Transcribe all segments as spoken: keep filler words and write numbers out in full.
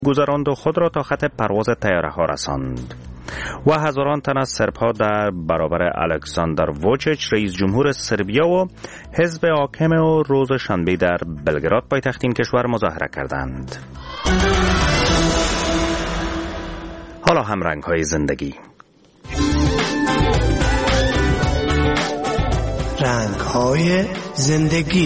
گذراند و خود را تا خط پرواز طیاره ها رساند و هزاران تن از سربها در برابر الکساندر ووچیچ رئیس جمهور سربیا و حزب حاکم و روز شنبه در بلگراد پایتخت این کشور مظاهره کردند. حالا هم رنگ های زندگی. رنگ های زندگی.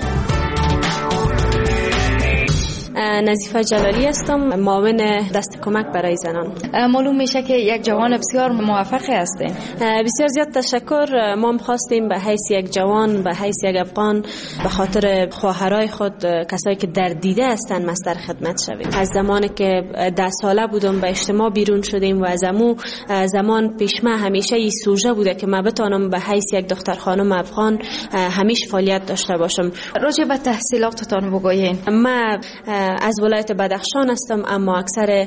نظیفه جلالی هستم، معاون دست کمک برای زنان. معلوم میشه که یک جوان بسیار موفق هستین. بسیار زیاد تشکر. ما خواستیم به حیث یک جوان، به حیث یک افغان، به خاطر خواهرای خود، کسایی که در دیده هستن، مصدر خدمت شویم. از زمانی که ده ساله بودم به اجتماع بیرون شدیم و از امو زمان پیشمه همیشه این سوژه بوده که ما بتانم به حیث یک دختر خانم افغان همیشه فعالیت داشته باشم. راجع به تحصیلاتتان بگویین. ما از ولایت بدخشان هستم، اما اکثر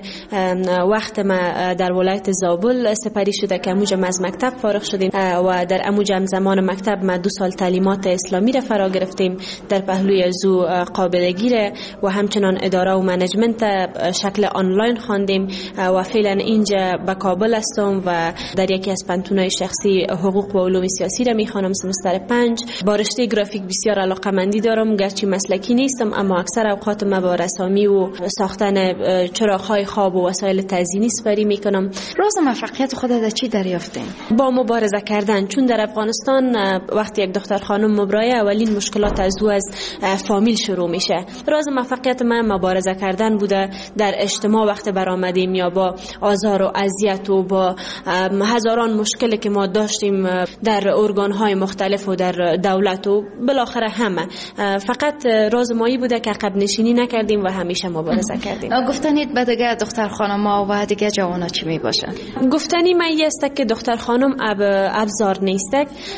وقت ما در ولایت زابل سپری شده که اموجه از مکتب فارغ شدیم و در اموجه زمان مکتب ما دو سال تعلیمات اسلامی را فرا گرفتیم در پهلوی زو قابل گیره و همچنان اداره و منیجمنت شکل آنلاین خواندیم و فعلا اینجا به کابل هستم و در یکی از پنتونای شخصی حقوق و علوم سیاسی را میخوانم، سمستر پنج. با رشته گرافیک بسیار علاقه‌مندی دارم، گرچه مسلکی نیستم اما اکثر اوقات ما با رسامی و ساختن چراغ‌های خواب و وسایل تزیینی سپری میکنم. راز موفقیت خودت از چی دریافتین؟ با مبارزه کردن. چون در افغانستان وقتی یک دختر خانم مبرایه اولین مشکلات از دو از فامیل شروع میشه. راز موفقیت من مبارزه کردن بوده در اجتماع وقت برآمدیم یا با آزار و اذیت و با هزاران مشکلی که ما داشتیم در ارگان‌های مختلف و در دولت و بالاخره همه. فقط راز مایی بوده که عقب نشینی نکردیم و همیشه مبارزه کردیم. گفتنید به دیگه دختر خانم‌ها و دیگه جوانا چی میباشن؟ گفتنی من است که دختر خانم اب ابزار نیست.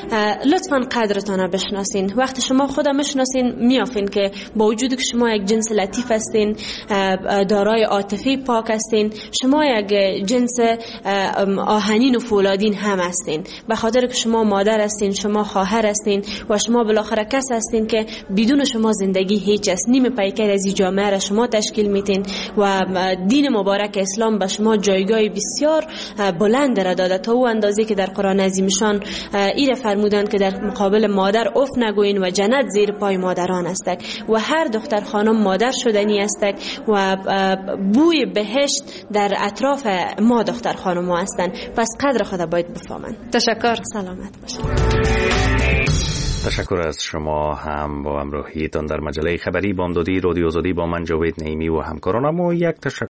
لطفاً قدرتان بشناسین. وقتی شما خود میشناسین میافین که با وجود که شما یک جنس لطیف هستین، دارای عاطفه پاک هستین، شما یک جنس آهنین و فولادین هم هستین. به خاطر که شما مادر هستین، شما خواهر هستین و شما بالاخره کس هستین که بدون شما زندگی هیچ است. نیم پیکر از جامعه را شما تشکیل میتین و دین مبارک اسلام به شما جایگاه بسیار بلند را داده، تا او اندازه که در قرآن عظیمشان ایره فرمودند که در مقابل مادر اف نگوین و جنت زیر پای مادران است و هر دختر خانم مادر شدنی است و بوی بهشت در اطراف ما دختر خانم ها هستند. پس قدر خود باید بفهمند. تشکر. سلامت باشید. تشکر از شما هم با همراهیتان در مجله خبری بامدادی رادیو آزادی با من جاوید نعیمی و همکارانم و یک تشکر